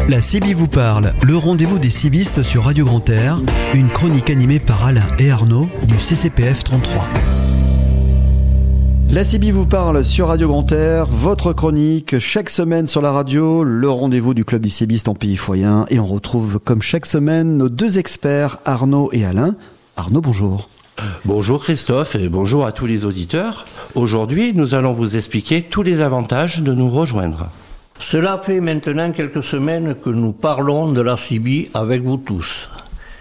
La CIBI vous parle, le rendez-vous des cibistes sur Radio Grand Air, une chronique animée par Alain et Arnaud du CCPF 33. La CIBI vous parle sur Radio Grand Air, votre chronique chaque semaine sur la radio, le rendez-vous du club des cibistes en pays foyen. Et on retrouve comme chaque semaine nos deux experts, Arnaud et Alain. Arnaud, bonjour. Bonjour Christophe et bonjour à tous les auditeurs. Aujourd'hui, nous allons vous expliquer tous les avantages de nous rejoindre. Cela fait maintenant quelques semaines que nous parlons de la CIBI avec vous tous.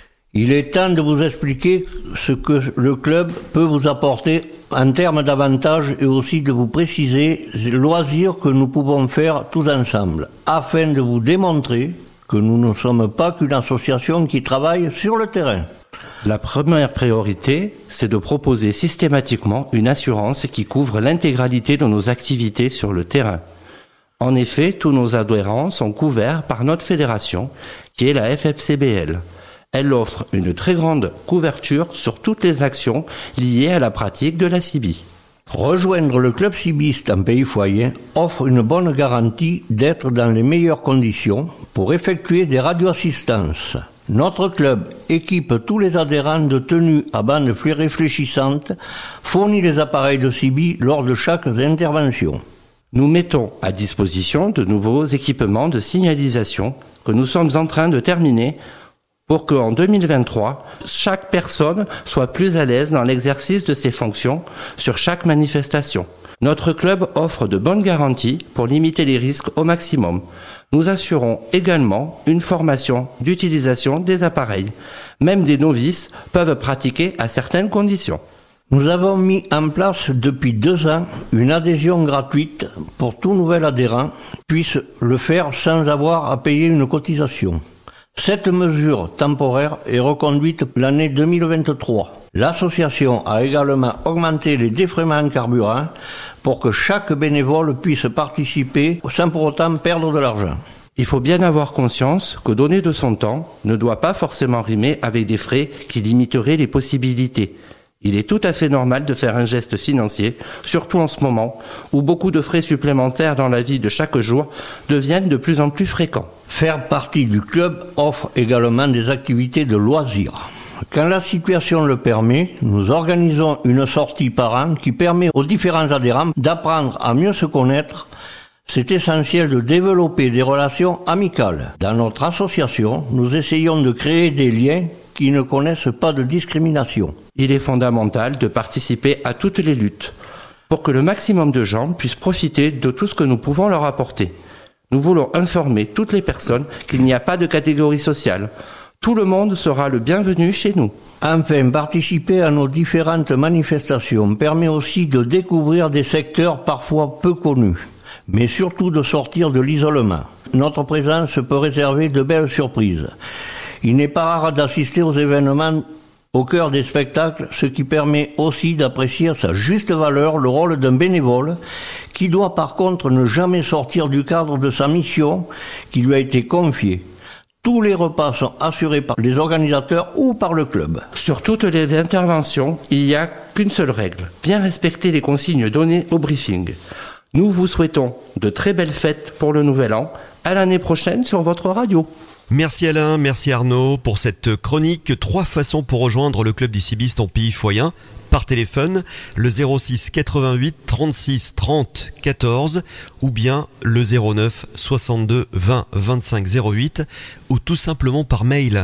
Il est temps de vous expliquer ce que le club peut vous apporter en termes d'avantages et aussi de vous préciser les loisirs que nous pouvons faire tous ensemble, afin de vous démontrer que nous ne sommes pas qu'une association qui travaille sur le terrain. La première priorité, c'est de proposer systématiquement une assurance qui couvre l'intégralité de nos activités sur le terrain. En effet, tous nos adhérents sont couverts par notre fédération, qui est la FFCBL. Elle offre une très grande couverture sur toutes les actions liées à la pratique de la CIBI. Rejoindre le club cibiste en pays foyen offre une bonne garantie d'être dans les meilleures conditions pour effectuer des radioassistances. Notre club équipe tous les adhérents de tenues à bandes réfléchissantes, fournit les appareils de CIBI lors de chaque intervention. Nous mettons à disposition de nouveaux équipements de signalisation que nous sommes en train de terminer pour qu'en 2023, chaque personne soit plus à l'aise dans l'exercice de ses fonctions sur chaque manifestation. Notre club offre de bonnes garanties pour limiter les risques au maximum. Nous assurons également une formation d'utilisation des appareils. Même des novices peuvent pratiquer à certaines conditions. Nous avons mis en place depuis 2 ans une adhésion gratuite pour tout nouvel adhérent puisse le faire sans avoir à payer une cotisation. Cette mesure temporaire est reconduite l'année 2023. L'association a également augmenté les défraiements en carburant pour que chaque bénévole puisse participer sans pour autant perdre de l'argent. Il faut bien avoir conscience que donner de son temps ne doit pas forcément rimer avec des frais qui limiteraient les possibilités. Il est tout à fait normal de faire un geste financier, surtout en ce moment où beaucoup de frais supplémentaires dans la vie de chaque jour deviennent de plus en plus fréquents. Faire partie du club offre également des activités de loisirs. Quand la situation le permet, nous organisons une sortie par an qui permet aux différents adhérents d'apprendre à mieux se connaître. C'est essentiel de développer des relations amicales. Dans notre association, nous essayons de créer des liens qui ne connaissent pas de discrimination. Il est fondamental de participer à toutes les luttes pour que le maximum de gens puissent profiter de tout ce que nous pouvons leur apporter. Nous voulons informer toutes les personnes qu'il n'y a pas de catégorie sociale. Tout le monde sera le bienvenu chez nous. Enfin, participer à nos différentes manifestations permet aussi de découvrir des secteurs parfois peu connus, mais surtout de sortir de l'isolement. Notre présence peut réserver de belles surprises. Il n'est pas rare d'assister aux événements au cœur des spectacles, ce qui permet aussi d'apprécier à sa juste valeur le rôle d'un bénévole qui doit par contre ne jamais sortir du cadre de sa mission qui lui a été confiée. Tous les repas sont assurés par les organisateurs ou par le club. Sur toutes les interventions, il n'y a qu'une seule règle, bien respecter les consignes données au briefing. Nous vous souhaitons de très belles fêtes pour le Nouvel An. À l'année prochaine sur votre radio. Merci Alain, merci Arnaud pour cette chronique. 3 façons pour rejoindre le club des cibistes en pays foyen. Par téléphone, le 06 88 36 30 14 ou bien le 09 62 20 25 08 ou tout simplement par mail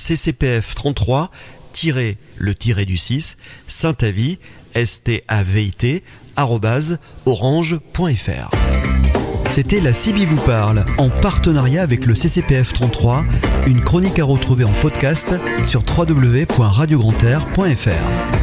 ccpf 33 le tiré du 6 Saint-Avit stavit @orange.fr. C'était la CIBI vous parle, en partenariat avec le CCPF 33, une chronique à retrouver en podcast sur www.radiograndtair.fr.